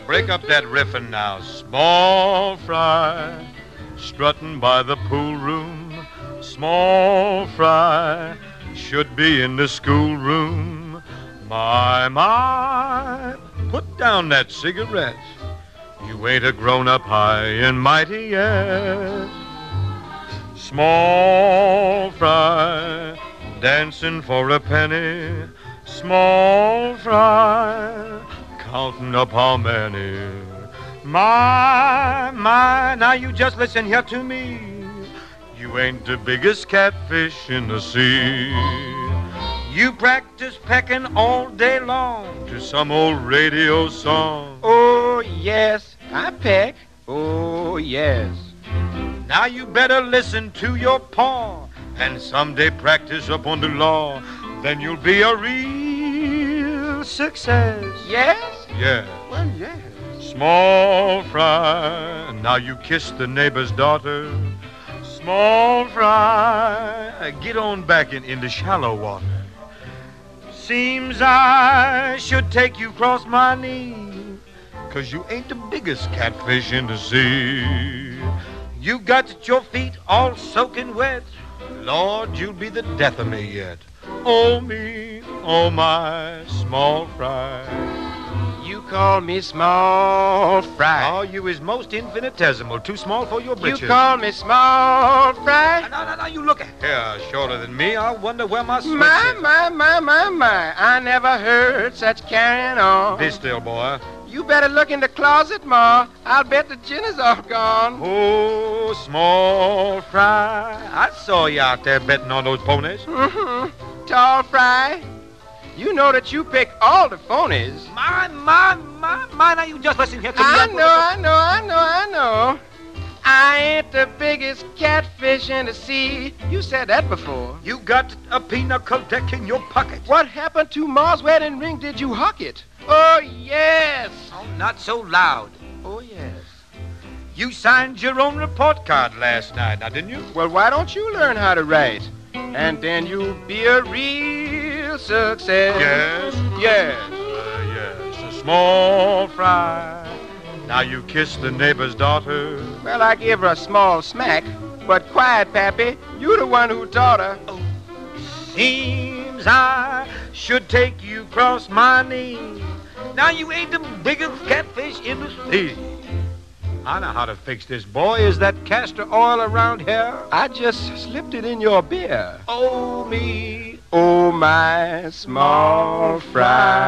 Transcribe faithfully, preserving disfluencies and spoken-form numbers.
break up that riffin' now. Small fry, strutting by the pool room. Small fry, should be in the schoolroom. My, my, put down that cigarette. You ain't a grown-up high and mighty yet. Small fry, dancing for a penny. Small fry, counting up how many. My, my, now you just listen here to me. You ain't the biggest catfish in the sea. You practice pecking all day long to some old radio song. Oh, yes, I peck. Oh, yes. Now you better listen to your paw and someday practice up on the law. Then you'll be a real success. Yes? Yeah. Well, yes. Small fry, now you kiss the neighbor's daughter. Small fry, get on back in, in the shallow water. Seems I should take you across my knee, 'cause you ain't the biggest catfish in the sea. You got your feet all soaking wet. Lord, you'll be the death of me yet. Oh, me, oh, my small fry. You call me small fry. Oh, you is most infinitesimal, too small for your britches. You call me small fry. No, no, no, you look here, shorter than me. I wonder where my switch My, is. my, my, my, my. I never heard such carrying on. Be still, boy. You better look in the closet, Ma. I'll bet the gin is all gone. Oh, small fry. I saw you out there betting on those ponies. Mm-hmm. Tall fry. You know that you pick all the phonies. My, my, my, my. Now you just listen here to me. I know, I know, I know, I know. I ain't the biggest catfish in the sea. You said that before. You got a pinnacle deck in your pocket. What happened to Ma's wedding ring? Did you huck it? Oh, yes. Oh, not so loud. Oh, yes. You signed your own report card last night, now didn't you? Well, why don't you learn how to write? And then you'll be a real success. Yes? Yes. Uh, yes, a small fry. Now you kiss the neighbor's daughter. Well, I gave her a small smack. But quiet, Pappy. You the one who taught her. Oh, seems I should take you across my knee. Now you ain't the biggest catfish in the sea. I know how to fix this, boy. Is that castor oil around here? I just slipped it in your beer. Oh, me. Oh, my small fry.